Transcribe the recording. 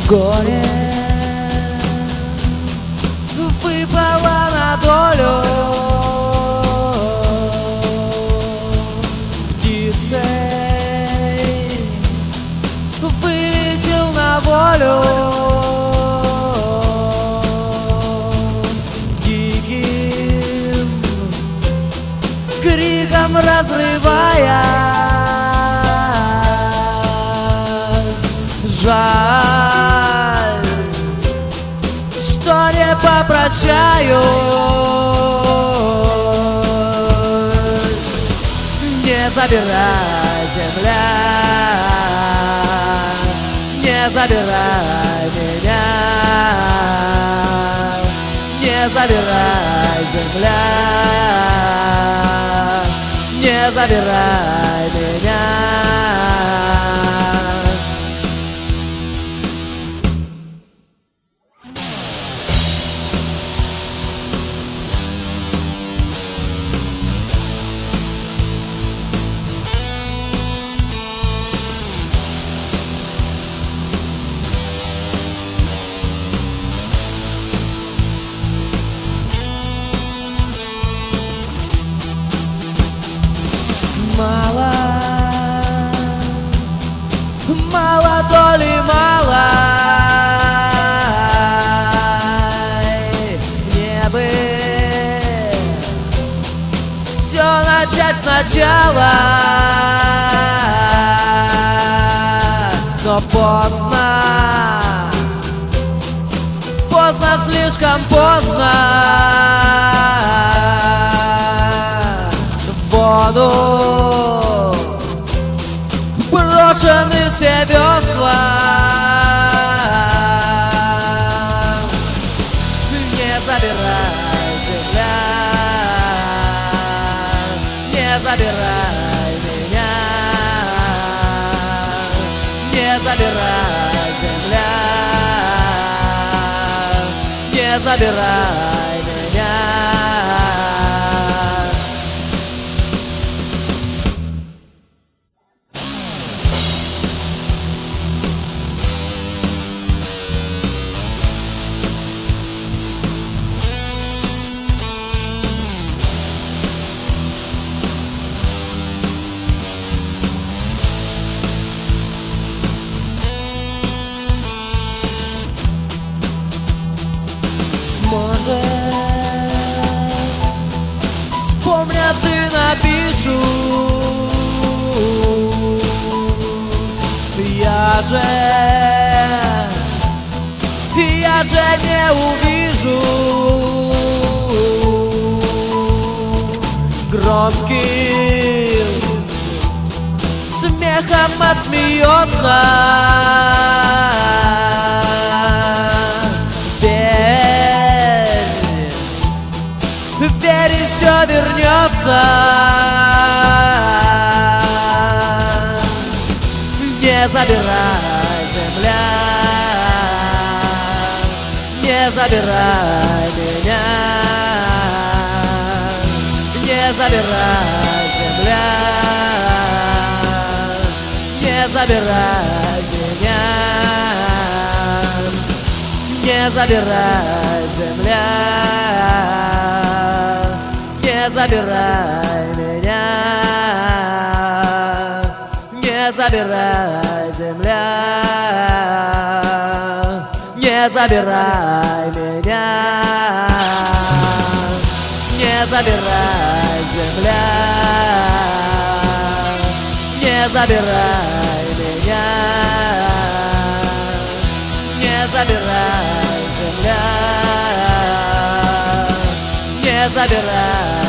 Горе выпало на долю птицей, вылетел на волю диким криком разрываясь. Жаль, что не попрощаюсь. Не забирай, земля, не забирай меня. Не забирай, земля, не забирай меня. Мало, мало доли мало, мне бы все начать сначала, но поздно, поздно, слишком поздно. Воду брошены все весла. Не забирай, земля, не забирай меня. Не забирай, земля, не забирай меня. Может, вспомнят и напишут. Я же не увижу. Громким смехом отсмеется. Верь, и все вернется. Не забирай, земля, не забирай меня. Не забирай, земля, не забирай меня. Не забирай, земля, не забирай меня. Не забирай, земля, не забирай меня. Не забирай, земля, не забирай меня. Не забирай, земля, не забирай.